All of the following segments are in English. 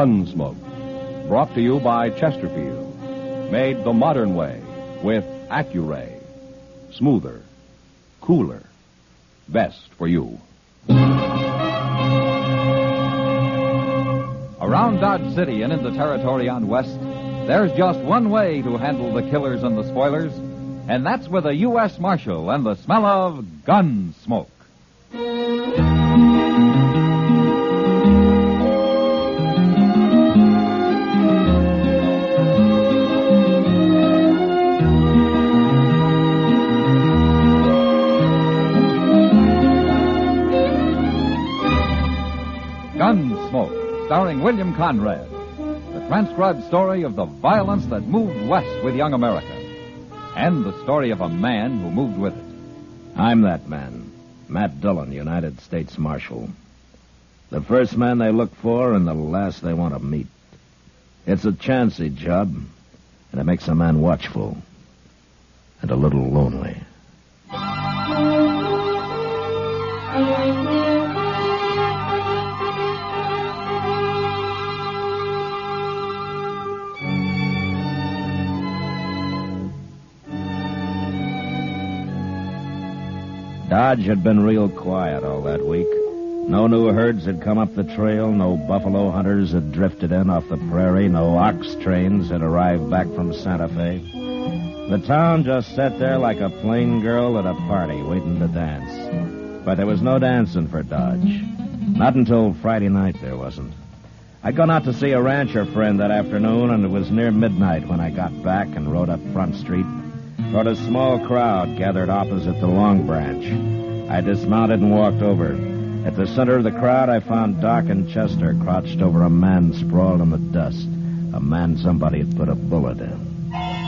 Gunsmoke. Brought to you by Chesterfield. Made the modern way with Accuray. Smoother, cooler, best for you. Around Dodge City and in the territory on West, there's just one way to handle the killers and the spoilers, and that's with a U.S. Marshal and the smell of Gunsmoke. Gunsmoke, starring William Conrad. The transcribed story of the violence that moved west with young America. And the story of a man who moved with it. I'm that man, Matt Dillon, United States Marshal. The first man they look for and the last they want to meet. It's a chancy job, and it makes a man watchful and a little lonely. Dodge had been real quiet all that week. No new herds had come up the trail, no buffalo hunters had drifted in off the prairie, no ox trains had arrived back from Santa Fe. The town just sat there like a plain girl at a party waiting to dance. But there was no dancing for Dodge. Not until Friday night there wasn't. I'd gone out to see a rancher friend that afternoon, and it was near midnight when I got back and rode up Front Street toward a small crowd gathered opposite the Long Branch. I dismounted and walked over. At the center of the crowd, I found Doc and Chester crouched over a man sprawled in the dust. A man somebody had put a bullet in.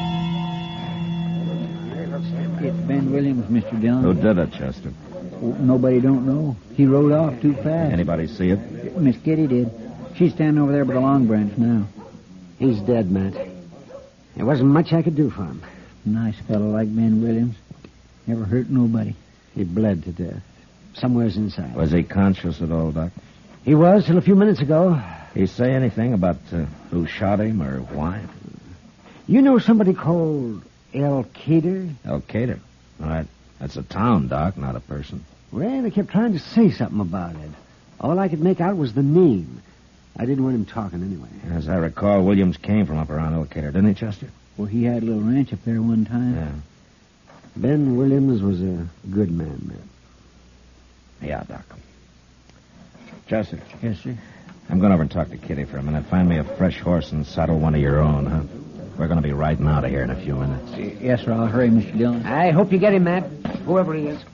It's Ben Williams, Mr. Dillon. Who did it, Chester? Nobody don't know. He rode off too fast. Anybody see it? Miss Kitty did. She's standing over there by the Long Branch now. He's dead, Matt. There wasn't much I could do for him. Nice fellow like Ben Williams. Never hurt nobody. He bled to death. Somewhere's inside. Was he conscious at all, Doc? He was till a few minutes ago. He say anything about who shot him or why? You know somebody called El Cater? El Cater? All right. That's a town, Doc, not a person. Well, they kept trying to say something about it. All I could make out was the name. I didn't want him talking anyway. As I recall, Williams came from up around El Cater, didn't he, Chester? Well, he had a little ranch up there one time. Yeah. Ben Williams was a good man, man. Yeah, Doc. Chester. Yes, sir. I'm going over and talk to Kitty for a minute. Find me a fresh horse and saddle one of your own, huh? We're going to be riding out of here in a few minutes. Yes, sir. I'll hurry, Mr. Dillon. I hope you get him, Matt. Whoever he is.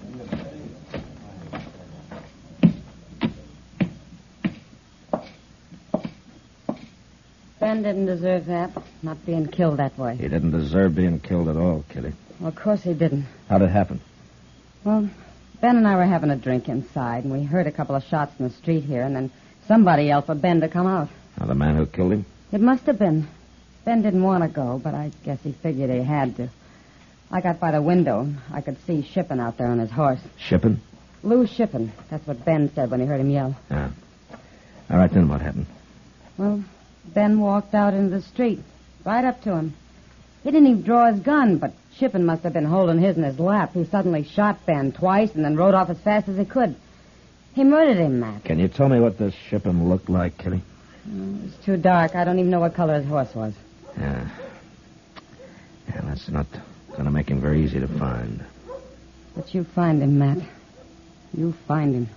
Ben didn't deserve that, not being killed that way. He didn't deserve being killed at all, Kitty. Well, of course he didn't. How'd it happen? Well, Ben and I were having a drink inside, and we heard a couple of shots in the street here, and then somebody yelled for Ben to come out. Now, the man who killed him? It must have been. Ben didn't want to go, but I guess he figured he had to. I got by the window. I could see Shippen out there on his horse. Shippen? Lou Shippen. That's what Ben said when he heard him yell. Yeah. All right, then what happened? Well, Ben walked out into the street, right up to him. He didn't even draw his gun, but Shippen must have been holding his in his lap. He suddenly shot Ben twice and then rode off as fast as he could. He murdered him, Matt. Can you tell me what this Shippen looked like, Kitty? It's too dark. I don't even know what color his horse was. Yeah. Yeah, that's not going to make him very easy to find. But you find him, Matt. You find him.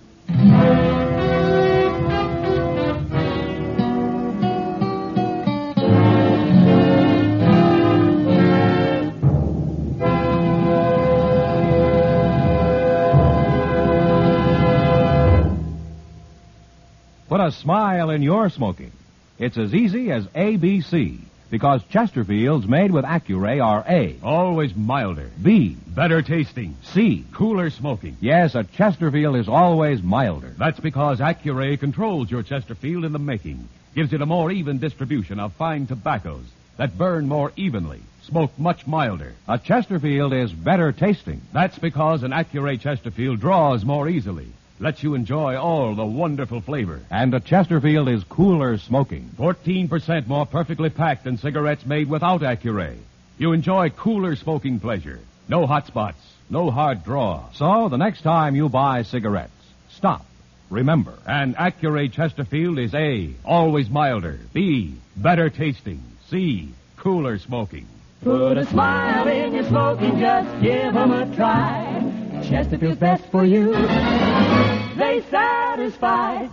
Put a smile in your smoking. It's as easy as ABC, because Chesterfields made with Accuray are A. Always milder. B. Better tasting. C. Cooler smoking. Yes, a Chesterfield is always milder. That's because Accuray controls your Chesterfield in the making. Gives it a more even distribution of fine tobaccos that burn more evenly, smoke much milder. A Chesterfield is better tasting. That's because an Accuray Chesterfield draws more easily. lets you enjoy all the wonderful flavor. And a Chesterfield is cooler smoking. 14% more perfectly packed than cigarettes made without Accuray. You enjoy cooler smoking pleasure. No hot spots, no hard draw. So the next time you buy cigarettes, stop. Remember. And Accuray Chesterfield is A, always milder. B, better tasting. C, cooler smoking. Put a smile in your smoking, just give 'em a try. Chesterfield's best for you. They satisfy.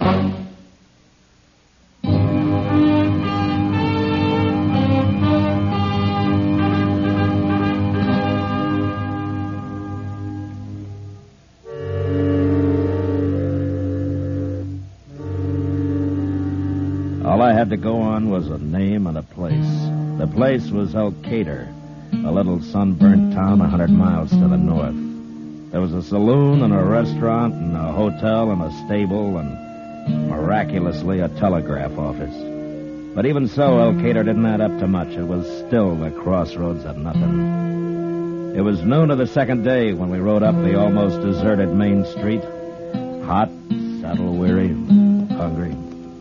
All I had to go on was a name and a place. The place was El Cater, a little sunburnt town 100 miles to the north. There was a saloon and a restaurant and a hotel and a stable and, miraculously, a telegraph office. But even so, El Cater didn't add up to much. It was still the crossroads of nothing. It was noon of the second day when we rode up the almost deserted main street. Hot, saddle-weary, hungry.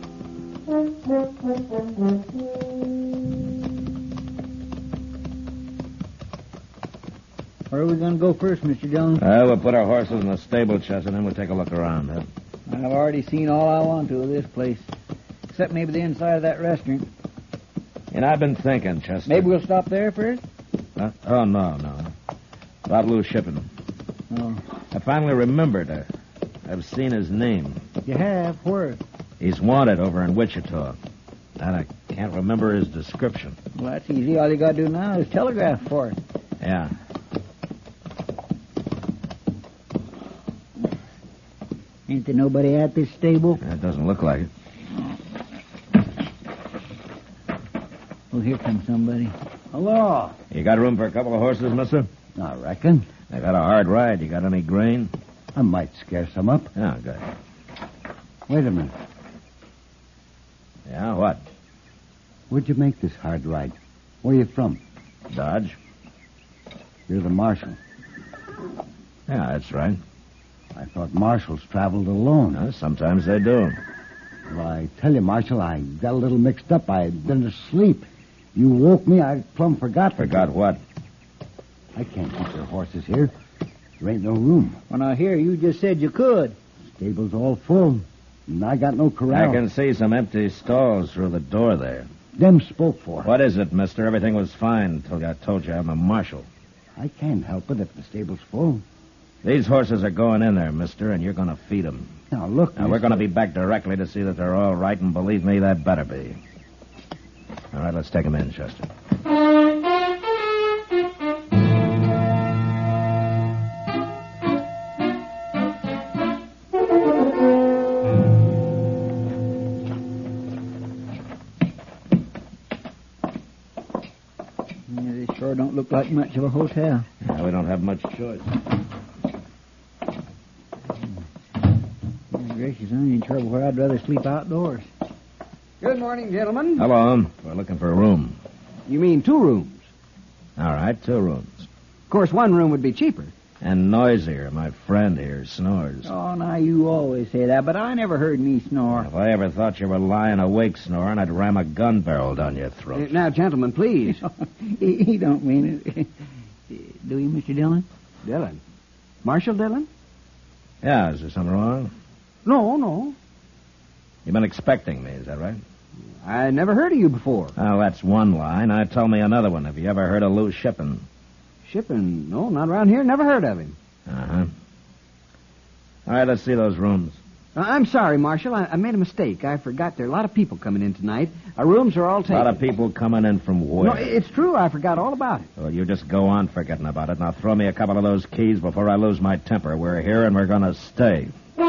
Where are we going to go first, Mr. Dillon? We'll put our horses in the stable, Chester, and then we'll take a look around. Huh? I've already seen all I want to of this place, except maybe the inside of that restaurant. And I've been thinking, Chester. Maybe we'll stop there first? Huh? Oh, no. About Lou Shippen. Oh. I finally remembered. I've seen his name. You have? Where? He's wanted over in Wichita. And I can't remember his description. Well, that's easy. All you got to do now is telegraph for it. Yeah. Ain't there nobody at this stable? That doesn't look like it. Well, here comes somebody. Hello. You got room for a couple of horses, mister? I reckon. They got a hard ride. You got any grain? I might scare some up. Yeah, good. Wait a minute. Yeah, what? Where'd you make this hard ride? Where you from? Dodge? You're the marshal. Yeah, that's right. I thought marshals traveled alone. Sometimes they do. Well, I tell you, Marshal, I got a little mixed up. I'd been asleep. You woke me. I plumb forgot. Forgot what? I can't keep your horses here. There ain't no room. Well, now, here, you just said you could. Stable's all full. And I got no corral. I can see some empty stalls through the door there. Them spoke for. What is it, mister? Everything was fine until I told you I'm a marshal. I can't help it if the stable's full. These horses are going in there, mister, and you're going to feed them. Now, look, Now, we're going to be back directly to see that they're all right, and believe me, that better be. All right, let's take them in, Chester. Yeah, this sure don't look like much of a hotel. Yeah, we don't have much choice. Gracious, I'm in trouble where I'd rather sleep outdoors. Good morning, gentlemen. Hello. We're looking for a room. You mean 2 rooms? All right, 2 rooms. Of course, 1 room would be cheaper. And noisier. My friend here snores. Oh, now, you always say that, but I never heard me snore. If I ever thought you were lying awake snoring, I'd ram a gun barrel down your throat. Now, gentlemen, please. He don't mean it. Do you, Mr. Dillon? Dillon. Marshal Dillon? Yeah, is there something wrong? No. You've been expecting me, is that right? I never heard of you before. Oh, that's one line. Now tell me another one. Have you ever heard of Lou Shippen? Shippen? No, not around here. Never heard of him. Uh-huh. All right, let's see those rooms. I'm sorry, Marshal. I made a mistake. I forgot there are a lot of people coming in tonight. Our rooms are all A taken. lot of people coming in from where? No, it's true. I forgot all about it. Well, you just go on forgetting about it. Now throw me a couple of those keys before I lose my temper. We're here and we're going to stay.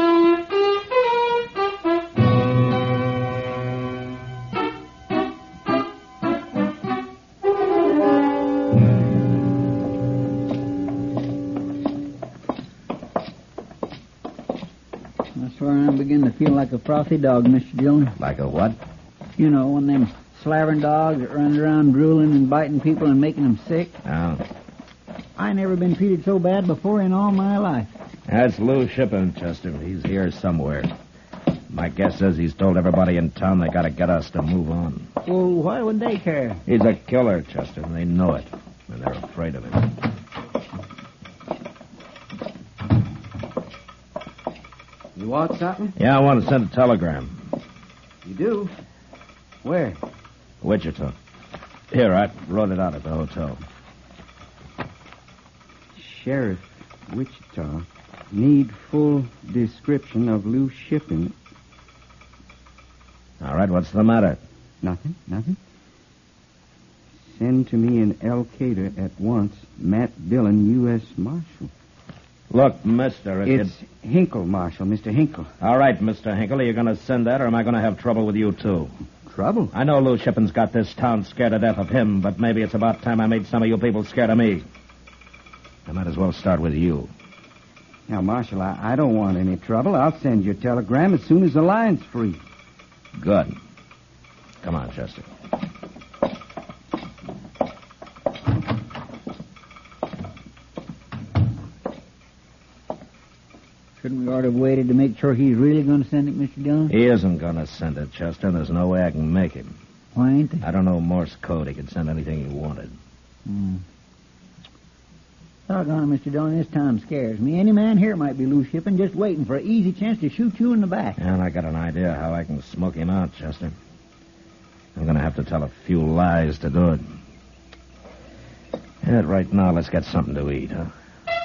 I swear I'm beginning to feel like a frothy dog, Mr. Dillon. Like a what? You know, one of them slavering dogs that runs around drooling and biting people and making them sick. Oh. I never been treated so bad before in all my life. That's Lou Shippen, Chester. He's here somewhere. My guess is he's told everybody in town they gotta get us to move on. Well, why would they care? He's a killer, Chester, and they know it. And they're afraid of him. You want something? Yeah, I want to send a telegram. You do? Where? Wichita. Here, I wrote it out at the hotel. Sheriff, Wichita. Need full description of Lou Shippen. All right, what's the matter? Nothing. Send to me in El Cader at once. Matt Dillon, U.S. Marshal. Look, mister, It's Hinkle, Marshal, Mr. Hinkle. All right, Mr. Hinkle, are you going to send that, or am I going to have trouble with you, too? Trouble? I know Lou Shippen's got this town scared to death of him, but maybe it's about time I made some of you people scared of me. I might as well start with you. Now, Marshal, I don't want any trouble. I'll send you a telegram as soon as the line's free. Good. Come on, Chester. Shouldn't we ought to have waited to make sure he's really going to send it, Mr. Dillon? He isn't going to send it, Chester, and there's no way I can make him. Why ain't they? I don't know Morse code. He could send anything he wanted. Doggone it, Mr. Dillon, this town scares me. Any man here might be Lou Shippen, just waiting for an easy chance to shoot you in the back. And I got an idea how I can smoke him out, Chester. I'm going to have to tell a few lies to do it. And right now, let's get something to eat, huh?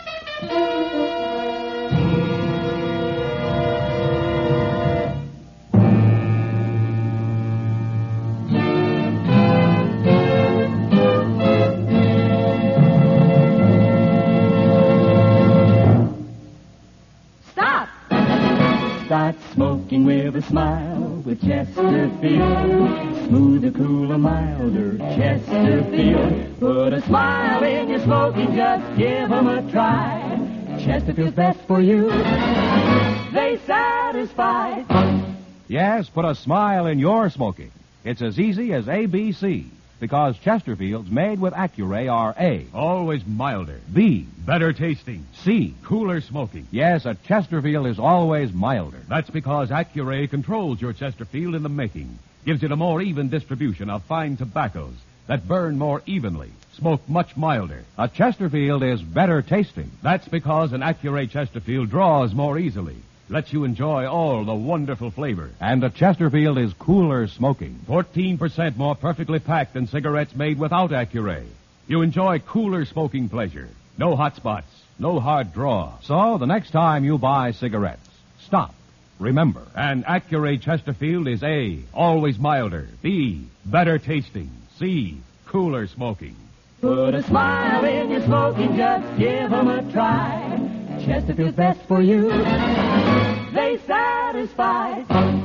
Start smoking with a smile with Chesterfield. Smoother, cooler, milder Chesterfield. Put a smile in your smoking, just give 'em a try. Chesterfield's best for you. They satisfy. Yes, put a smile in your smoking. It's as easy as ABC, because Chesterfields made with Accuray are A, Always milder. B, Better tasting. C. Cooler smoking. Yes, a Chesterfield is always milder. That's because Accuray controls your Chesterfield in the making. Gives it a more even distribution of fine tobaccos that burn more evenly, smoke much milder. A Chesterfield is better tasting. That's because an Accuray Chesterfield draws more easily, lets you enjoy all the wonderful flavor. And a Chesterfield is cooler smoking. 14% more perfectly packed than cigarettes made without Accuray. You enjoy cooler smoking pleasure. No hot spots, no hard draw. So the next time you buy cigarettes, stop. Remember. And Accuray Chesterfield is A, always milder. B, better tasting. C, cooler smoking. Put a smile in your smoking, just give 'em a try. Chesterfield's best for you. They satisfy.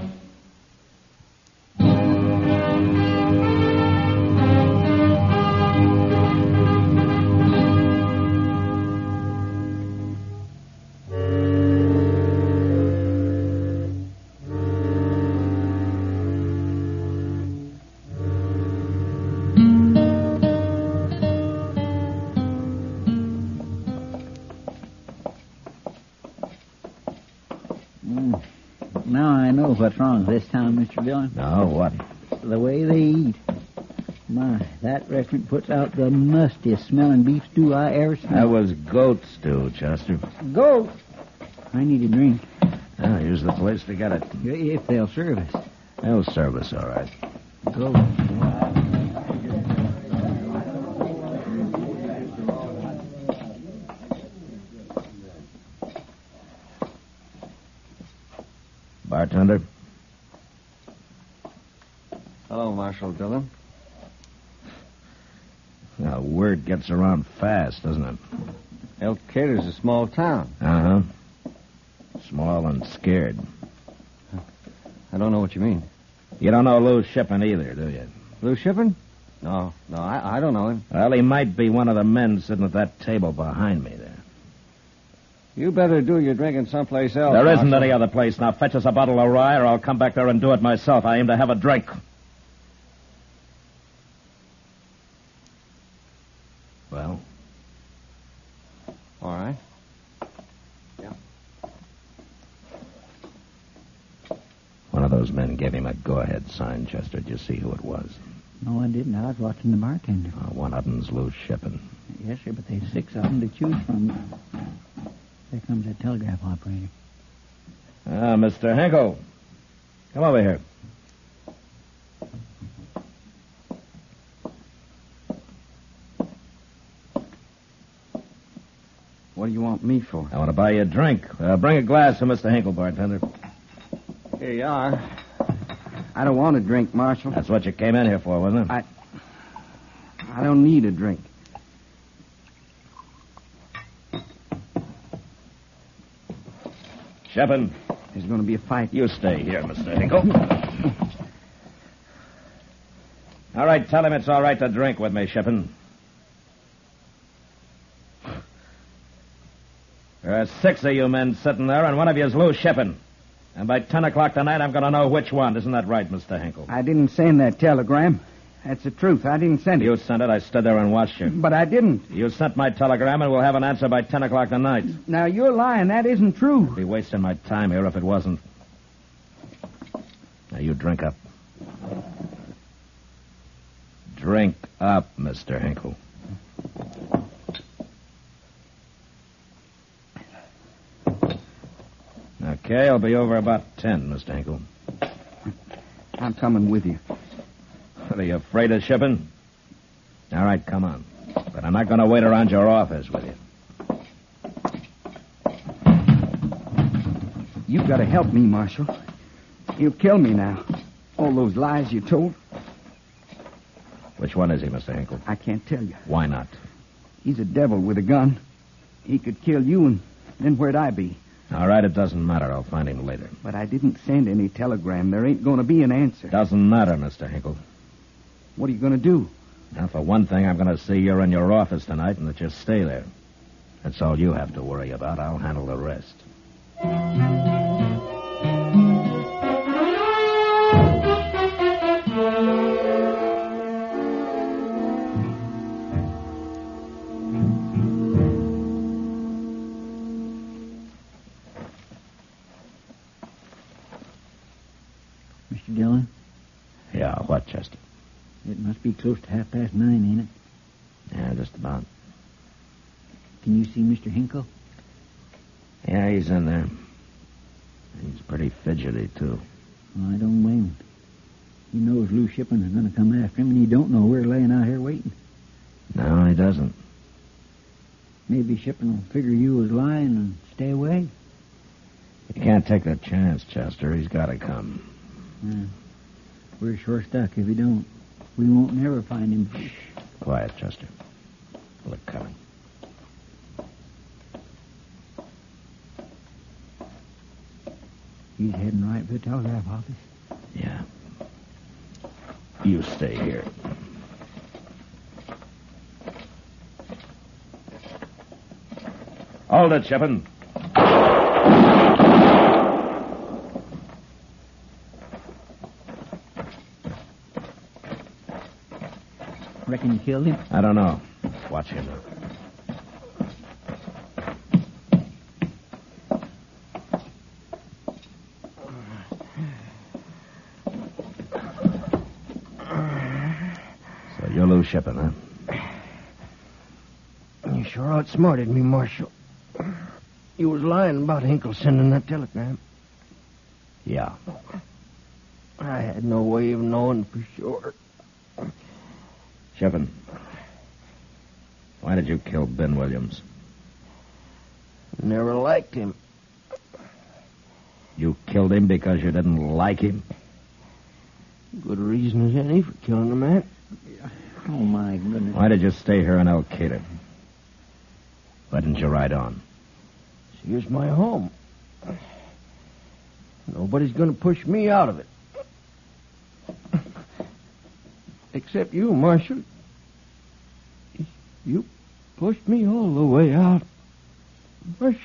Now I know what's wrong with this town, Mr. Dillon. No, what? The way they eat. My, that restaurant puts out the mustiest smelling beef stew I ever smelled. That was goat stew, Chester. Go! I need a drink. Yeah, here's the place to get it. If they'll serve us. They'll serve us, all right. Go. Bartender? Hello, Marshal Dillon. Now, word gets around fast, doesn't it? El Cader's a small town. Uh-huh. Small and scared. I don't know what you mean. You don't know Lou Shippen either, do you? Lou Shippen? No, I don't know him. Well, he might be one of the men sitting at that table behind me there. You better do your drinking someplace else. There isn't Marshal. any other place. Now fetch us a bottle of rye, or I'll come back there and do it myself. I aim to have a drink. Well? All right. Yeah. those men gave him a go-ahead sign, Chester. Did you see who it was? No, I didn't. I was watching the bartender. One of them's Lou Shippen. Yes, sir, but there's 6 of them to choose from. There comes that telegraph operator. Mr. Hinkle. Come over here. What do you want me for? I want to buy you a drink. Bring a glass for Mr. Hinkle, bartender. Here you are. I don't want a drink, Marshal. That's what you came in here for, wasn't it? I don't need a drink. Shippen. There's going to be a fight. You stay here, Mr. Hinkle. All right, tell him it's all right to drink with me, Shippen. There are 6 of you men sitting there, and one of you is Lou Shippen. And by 10 o'clock tonight, I'm going to know which one. Isn't that right, Mr. Hinkle? I didn't send that telegram. That's the truth. I didn't send it. You sent it. I stood there and watched you. But I didn't. You sent my telegram, and we'll have an answer by 10 o'clock tonight. Now, you're lying. That isn't true. I'd be wasting my time here if it wasn't. Now, you drink up. Drink up, Mr. Hinkle. Okay, I'll be over about 10, Mr. Hinkle. I'm coming with you. What, are you afraid of Shippen? All right, come on. But I'm not going to wait around your office with you. You've got to help me, Marshal. He'll kill me now. All those lies you told. Which one is he, Mr. Hinkle? I can't tell you. Why not? He's a devil with a gun. He could kill you, and then where'd I be? All right, it doesn't matter. I'll find him later. But I didn't send any telegram. There ain't going to be an answer. Doesn't matter, Mr. Hinkle. What are you going to do? Now, for one thing, I'm going to see you're in your office tonight and that you stay there. That's all you have to worry about. I'll handle the rest. Mr. Dillon? Yeah, what, Chester? It must be close to 9:30, ain't it? Yeah, just about. Can you see Mr. Hinkle? Yeah, he's in there. He's pretty fidgety, too. Well, I don't blame him. He knows Lou Shippen is going to come after him, and he don't know we're laying out here waiting. No, he doesn't. Maybe Shippen will figure you was lying and stay away. You can't take that chance, Chester. He's got to come. Yeah. We're sure stuck if he don't. We won't never find him. Quiet, Chester. Look coming. He's heading right for the telegraph office. Yeah. You stay here. Hold it, Shippen. Reckon you killed him? I don't know. Watch him. So you're Lou Shippen, huh? You sure outsmarted me, Marshal. You was lying about Hinkle sending that telegram. Yeah. I had no way of knowing for sure. Shippen, why did you kill Ben Williams? Never liked him. You killed him because you didn't like him? Good reason as any for killing a man. Oh, my goodness. Why did you stay here in El Cader? Why didn't you ride on? Here's my home. Nobody's going to push me out of it. Except you, Marshal. You pushed me all the way out. Marshal.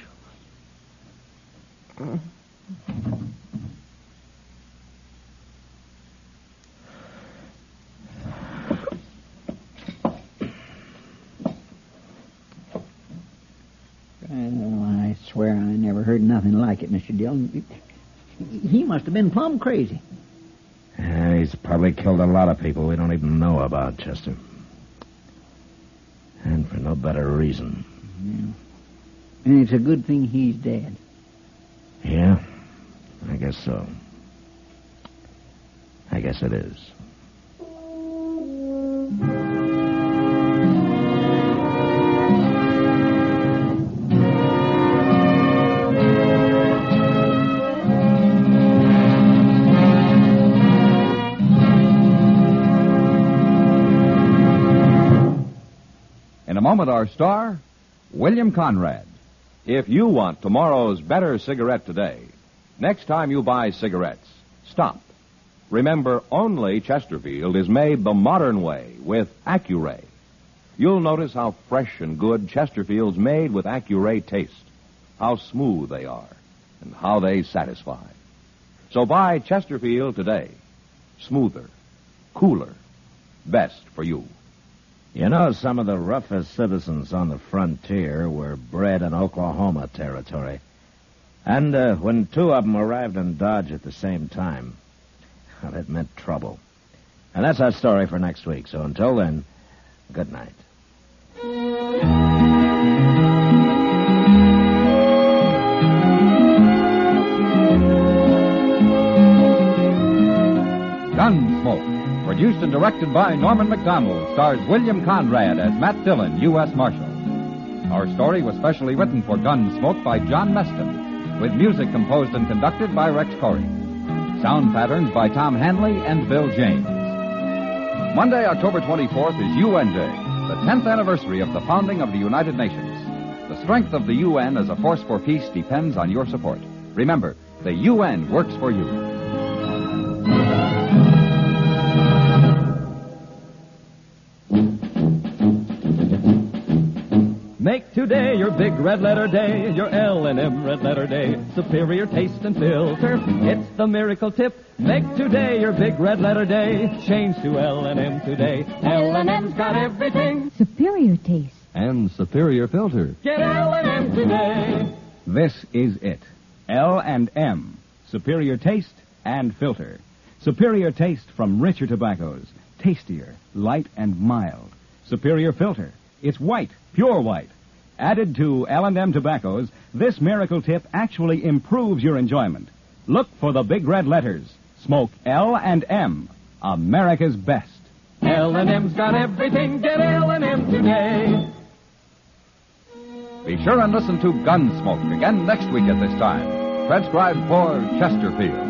I swear I never heard nothing like it, Mr. Dillon. He must have been plumb crazy. Yeah, he's probably killed a lot of people we don't even know about, Chester. And for no better reason. Yeah. And it's a good thing he's dead. Yeah, I guess so. I guess it is. In a moment, our star, William Conrad. If you want tomorrow's better cigarette today, next time you buy cigarettes, stop. Remember, only Chesterfield is made the modern way with Accuray. You'll notice how fresh and good Chesterfield's made with Accuray taste, how smooth they are, and how they satisfy. So buy Chesterfield today. Smoother, cooler, best for you. You know, some of the roughest citizens on the frontier were bred in Oklahoma territory. And when two of them arrived in Dodge at the same time, well, it meant trouble. And that's our story for next week. So until then, good night. Gunsmoke, produced and directed by Norman McDonald, stars William Conrad as Matt Dillon, U.S. Marshal. Our story was specially written for Gunsmoke by John Meston, with music composed and conducted by Rex Corey. Sound patterns by Tom Hanley and Bill James. Monday, October 24th is UN Day, the 10th anniversary of the founding of the United Nations. The strength of the UN as a force for peace depends on your support. Remember, the UN works for you. Make today your big red letter day, your L&M red letter day. Superior taste and filter, it's the miracle tip. Make today your big red letter day. Change to L&M today. L&M's got everything. Superior taste. And superior filter. Get L&M today. This is it. L&M. Superior taste and filter. Superior taste from richer tobaccos. Tastier, light and mild. Superior filter. It's white, pure white. Added to L&M tobaccos, this miracle tip actually improves your enjoyment. Look for the big red letters. Smoke L&M, America's best. L&M's got everything. Get L&M today. Be sure and listen to Gunsmoke again next week at this time. Transcribed for Chesterfield.